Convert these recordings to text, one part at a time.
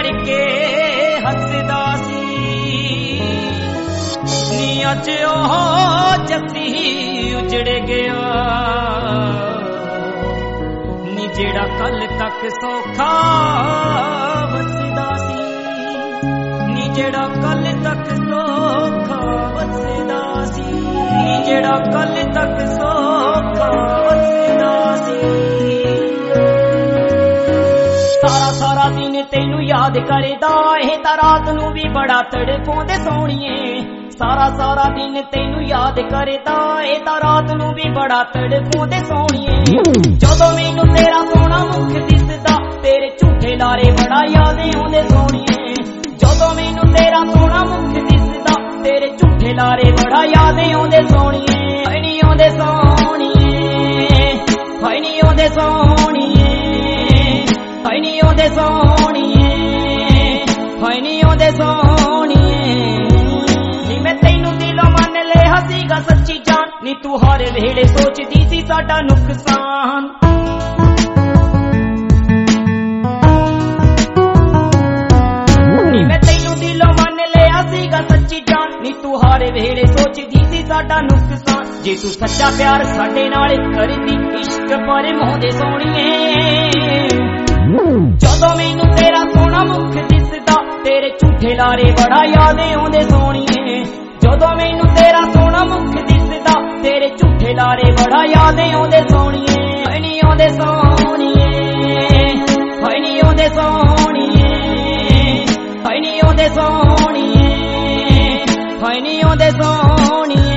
करके हसदा सी नी अज ओह जस्सी उजड़ गया नी जेड़ा कल तक सौखा वसदा सी नी जेड़ा कल तक सौखा वसदा सी नी जेड़ा कल तक सौखा वसदा सी सारा सारा दिन तेनू याद करदा है तां रात नू भी बड़ा तड़फोंदे सोहणीए सारा सारा दिन तेनू याद करदा है तां रात नू भी बड़ा तड़फोंदे सोहणीए जदों मैनू तेरा सोहना मुख दिसदा तेरे झूठे लारे बड़ा याद आउंदे सोहणीए जदों मैनू तेरा सोहना मुख दिसदा तेरे झूठे लारे बड़ा याद आउंदे सोहणीए हाय नी आउंदे सोहणीए हाय नी आउंदे सोहणीए हाय नी आउंदे सोहणीए हाय नी आउंदे सोहणीए नी मैं तैनू दिलों मन लिया सीगा सच्ची जान नी तू हर वेले सोचदी सी साडा नुकसान नी मैं तैनू दिलों मन लिया सीगा सच्ची जान नी तू हर वेले सोचदी सी साडा नुकसान जे तू सच्चा प्यार साडे नाल करदी इश्क पर मोहदे सोहणीए जदों मैनू तेरा सोहना मुख दिसदा तेरे झूठे लारे बड़ा याद आउंदे सोहणीए जदों मैनू तेरा सोहना मुख दिसदा तेरे झूठे लारे बड़ा याद आउंदे सोहणीए हाय नी आउंदे सोहणीए हाय नी आउंदे सोहणीए हाय नी आउंदे सोहणीए हाय नी आउंदे सोहणीए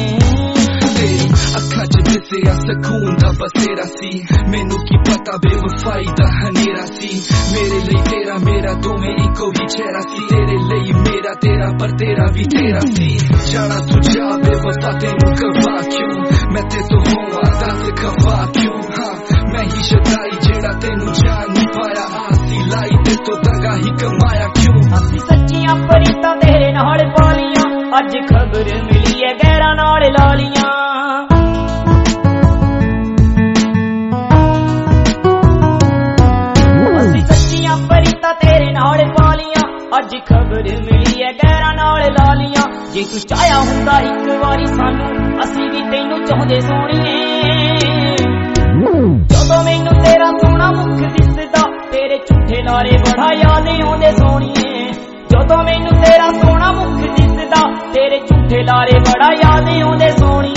अखां च दिसिया सकून दा बसेरा सी मैनू की पता बेवफाई दा हनेरा सी मेरे लिए तेरा मेरा दोवें इको ही चेहरा सी तेरे लिए मेरा तेरा पर तेरा भी तेरा सी जाना तुझा बेवफा तेनू करवा क्यों मैं ते तो होवां दस खवा क्यों हाँ मैं ही शदाई जेड़ा तेनू जान नहीं पाया आसी लाई ते तो दगा ही कमाया क्यों असी सच्चियां परीतां तेरे नाल पालियां अज खबर मिली है गैरा नाल लालियां तेरे नाल पालियां अज खबर मिली है गैरा नाल लालियां जे तू चाहया हुंदा इक वारी सानू असी भी तैनू चाहुंदे सोहणीए जदों मैनू तेरा सोहना मुख दिसदा तेरे झूठे लारे बड़ा याद आउंदे सोहणीए जदों मैनू तेरा सोहना मुख दिसदा तेरे झूठे लारे बड़ा याद आउंदे सोहणीए